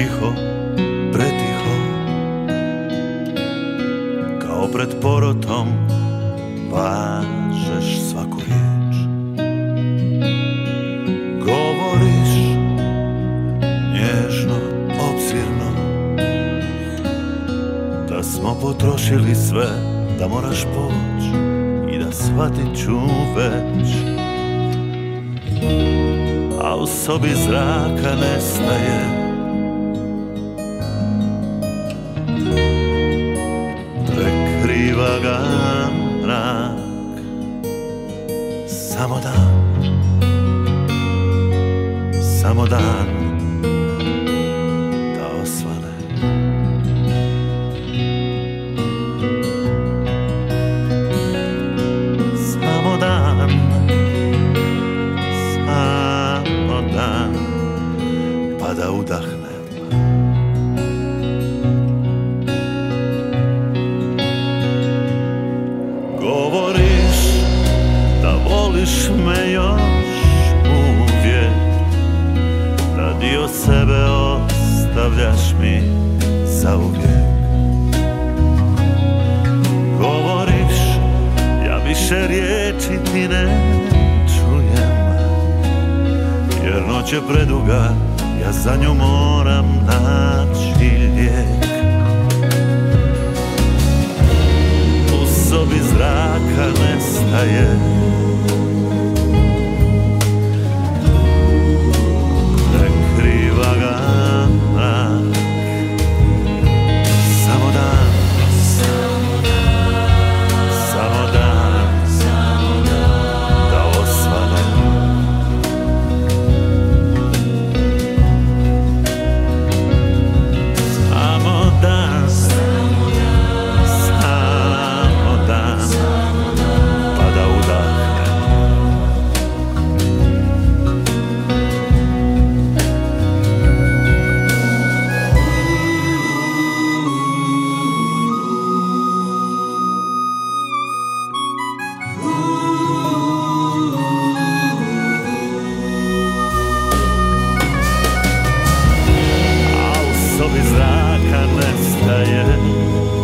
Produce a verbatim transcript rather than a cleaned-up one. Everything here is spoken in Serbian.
tiho, pretiho, kao pred porotom važeš svaku riječ. Govoriš nježno, obzirno, da smo potrošili sve, da moraš poć i da shvatit ću već. A u sobi zraka nestaje, prekriva ga mrak. Samo dan, samo dan da osvane. Samo dan, samo dan, pa da udahnem. Govoriš da voliš me još uvijek, da dio sebe ostavljaš mi zauvijek. Govoriš, ja više riječi ti ne čujem, jer noć je preduga, ja za nju moram naći lijek. U sobi zraka nestaje, prekriva ga mrak. Samo dan, samo dan, da osvane. Samo dan, samo dan, pa da udahnem. A u sobi zraka nestaje,